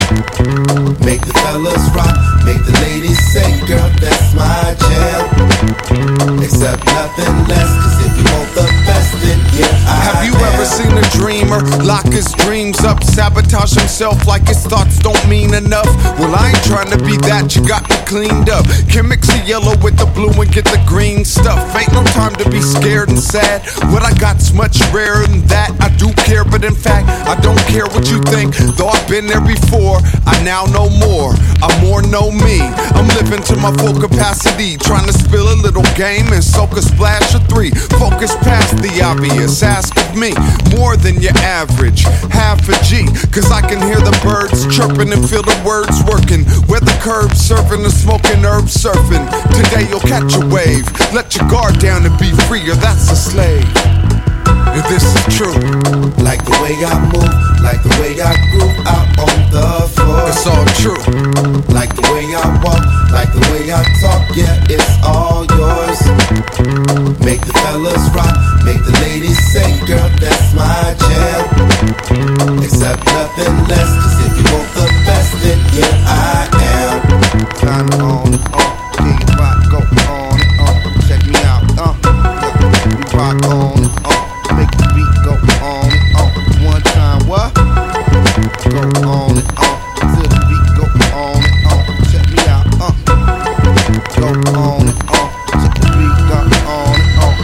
Make the fellas rock, make the ladies say, girl, that's my jam. Accept nothing less, cause if you want the best, then yeah, Have you ever seen a dreamer lock his dreams up, sabotage himself like his thoughts don't mean enough? Well, I ain't trying to be that, you got me cleaned up. Can mix the yellow with the blue and get the green stuff. Ain't no time to be scared and sad. What I got's much rarer than that. I do care, but in fact, I don't care what you think. Though I've been there before, I now know more. I more know me. I'm living to my full capacity, trying to spill a little game and soak a splash of 3. Focus past the obvious, ask of me more than your average, half a G. Cause I can hear the birds chirping and feel the words working. Where the curbs surfing and smoking herb surfing. Today you'll catch a wave, let your guard down and be free, or that's a slave. If this is true, like the way I move, like the way I groove out on the floor. It's all true. Like the way I walk, like the way I talk, yeah, it's all yours. Make the fellas rock, make the ladies say, girl, that's my jam. Accept nothing less, cause if you want the best, then yeah, I am. Time on and on, King Rock, go on and on. Check me out, we rock on and on. Make the beat go on and on. One time, what? Go on and on. Till the beat go on and on. Check me out, go on and on. Till the beat go on and on.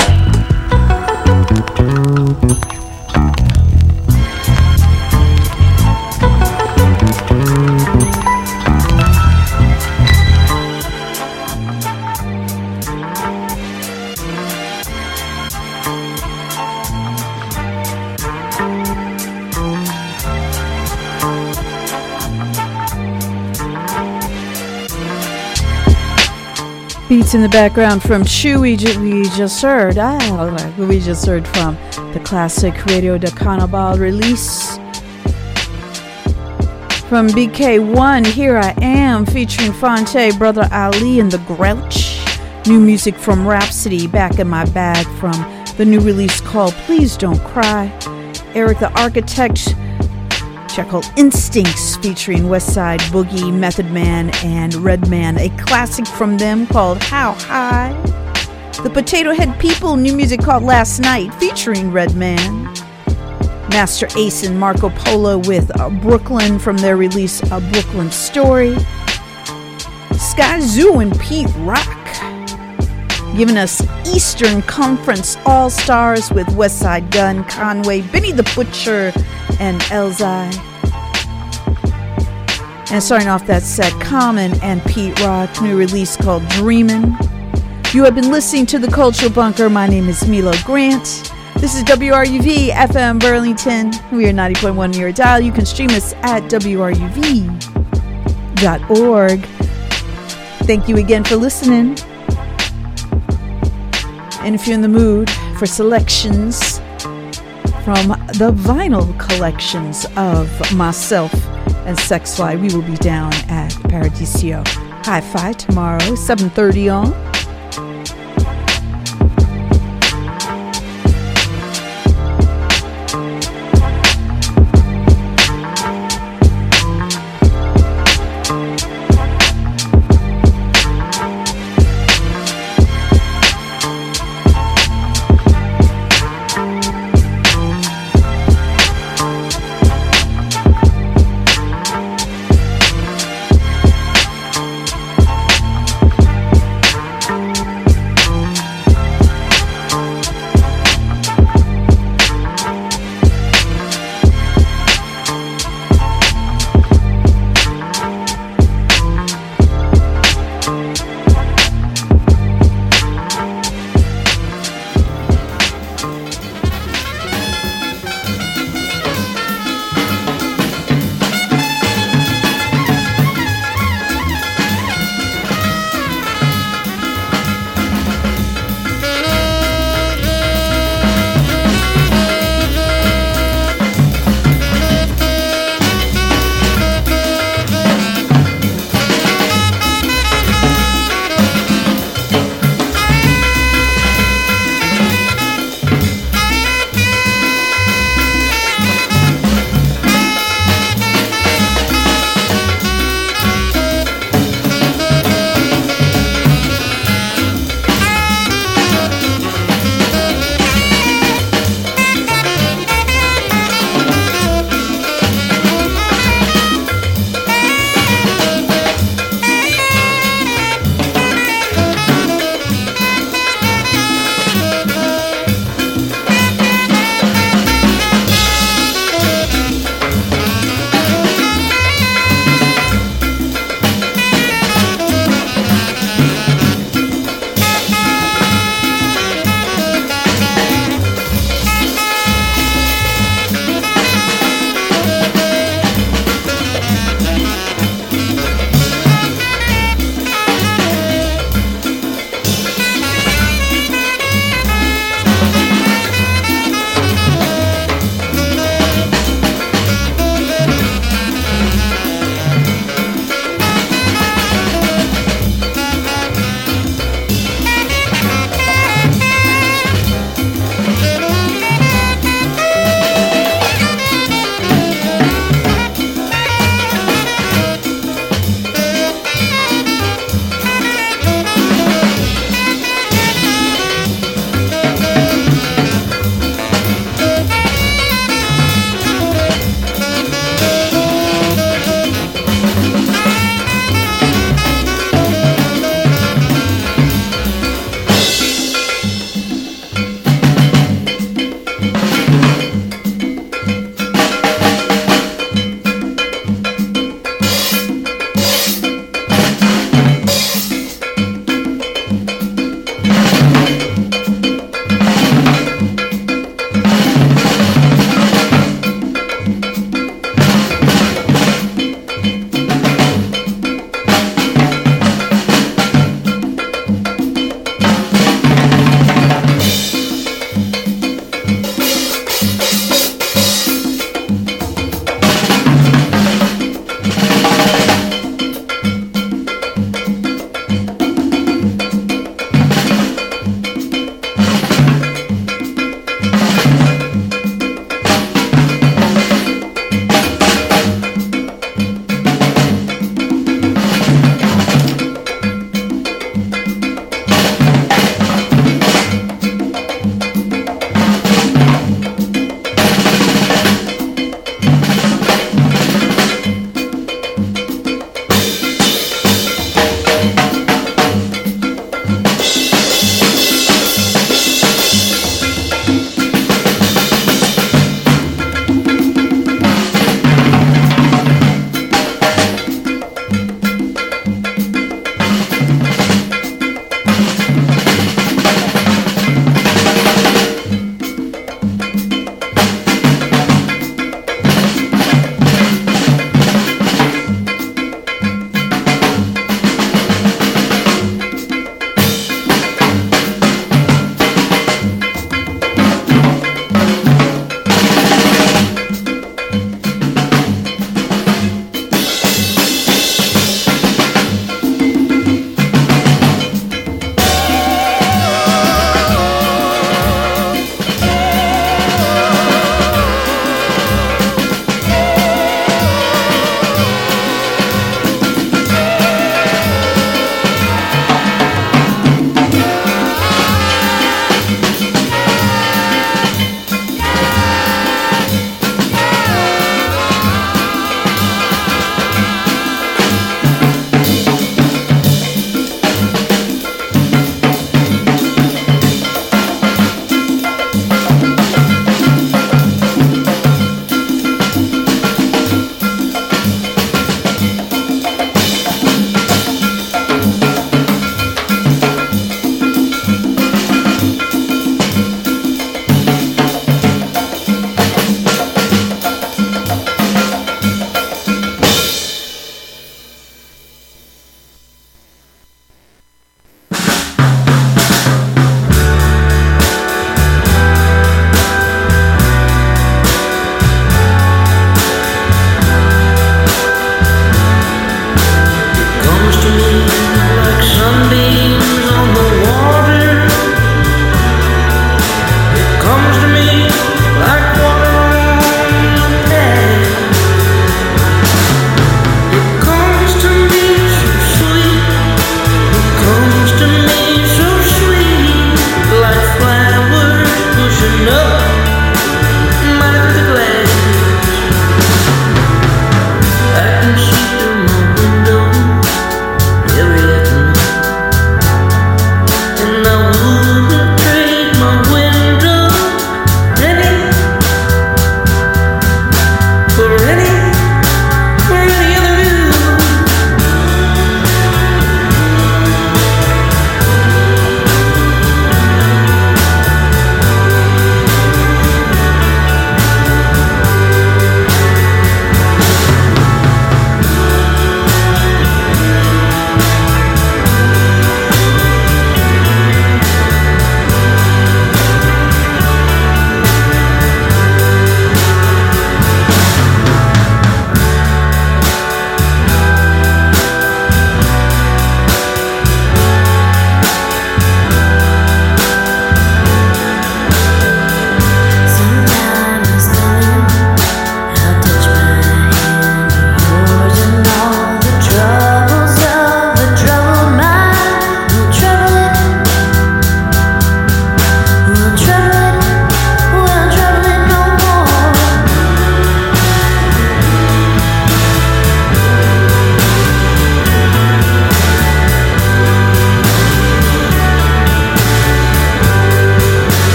Beats in the background from Shu we just heard. We just heard from the classic Radio de Carnaval release from BK1, Here I Am, featuring Fonte, Brother Ali, and the Grouch. New music from Rhapsody, Back in My Bag, from the new release called Please Don't Cry. Eric the Architect, track called Instincts, featuring Westside Boogie, Method Man, and Redman. A classic from them called How High. The Potato Head People, new music called Last Night, featuring Redman. Master Ace and Marco Polo with Brooklyn from their release A Brooklyn Story. Sky Zoo and Pete Rock giving us Eastern Conference All-Stars with Westside Gun, Conway, Benny the Butcher, and Elzai. And starting off that set, Common and Pete Rock, new release called Dreamin'. You have been listening to The Cultural Bunker. My name is Milo Grant. This is WRUV FM Burlington. We are 90.1 near dial. You can stream us at WRUV.org. Thank you again for listening. And if you're in the mood for selections from the vinyl collections of myself and Sexfly, we will be down at Paradiso Hi-Fi tomorrow, 7:30 on.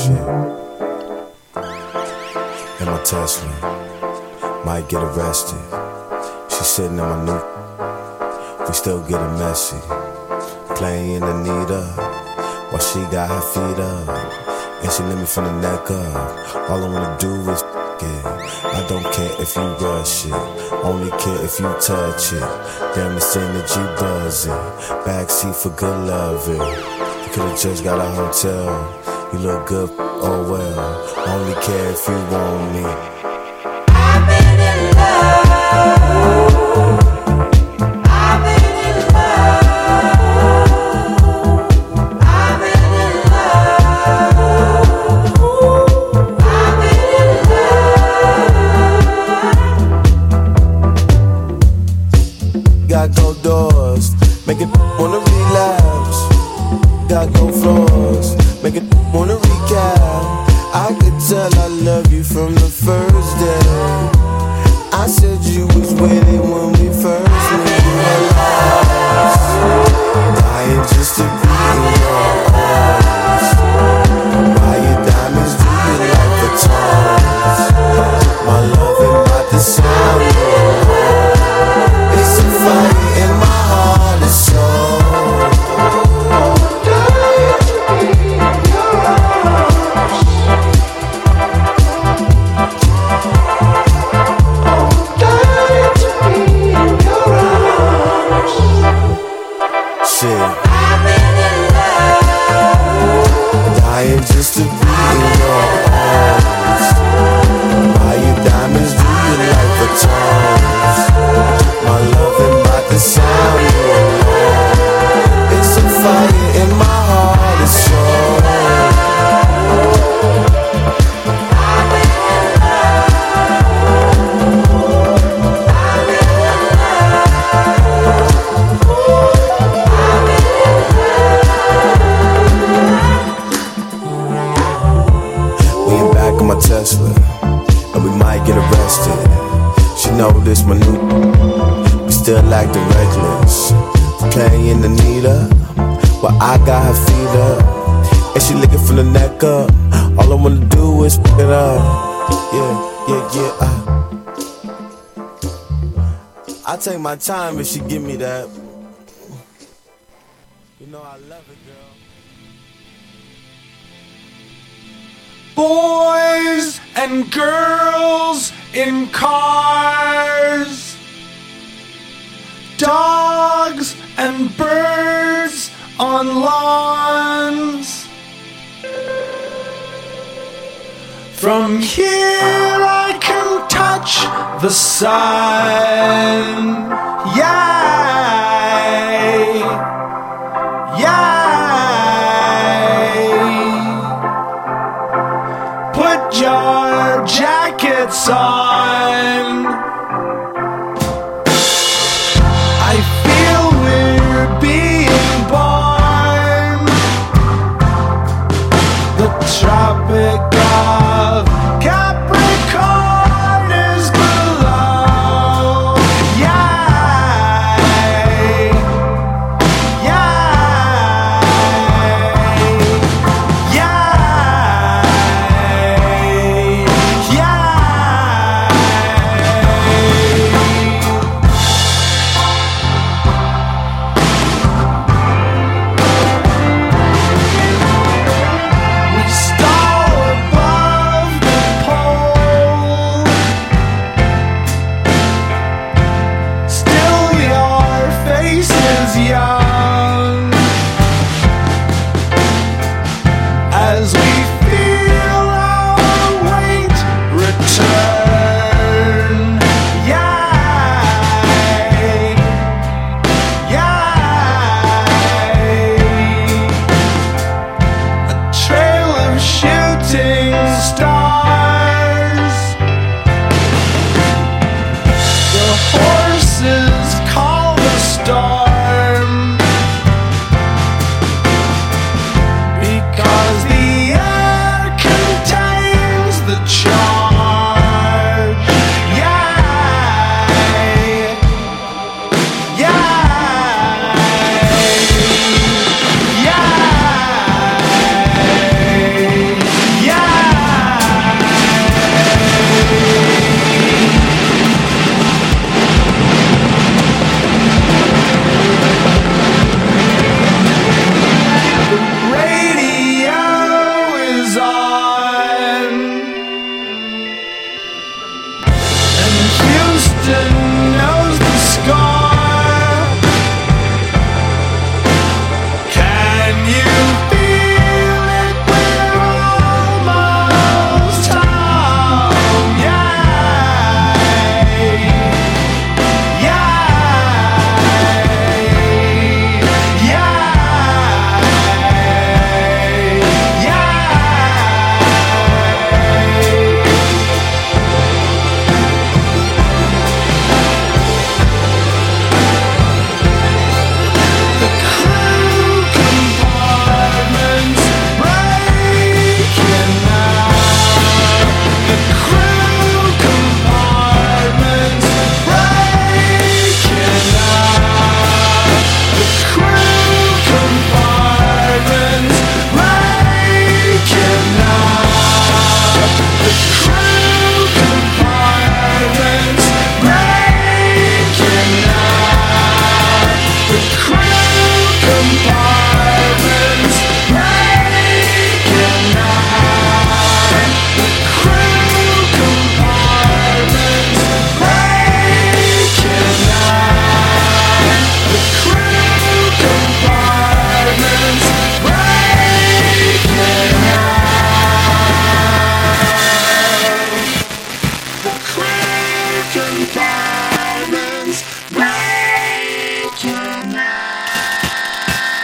shit. In my Tesla, might get arrested. She sitting in my new, we still getting messy. Playing Anita, while she got her feet up. And she let me from the neck up. All I wanna do is it. I don't care if you rush it, only care if you touch it. Damn, this energy buzzing, backseat for good loving. You could've just got a hotel, you look good, oh well. Only care if you want me. I've been in love. I've been in love. I've been in love. I've been in love. Got no doors, make it wanna relapse. Got no floors, make it wanna recap. I could tell I love you from the first day. I said you was with it when we first met. Dying just to be in your arms. Buy your diamonds, do you like the tongs? My love ain't about to sound good. It's a fire in my heart and soul. Dying just to be in your arms. Buy your diamonds, do you like the tongs? My love ain't about to sound good. It's a fire in my heart and soul. Tesla, and we might get arrested. She know this my new, we still acting reckless. Playing Anita, while I got her feet up, and she licking from the neck up. All I wanna do is pick it up. Yeah. I take my time if she give me that. You know I love it, girl. Boys and girls in cars, dogs and birds on lawns. From here I can touch the sun. Yay! Put your jackets on.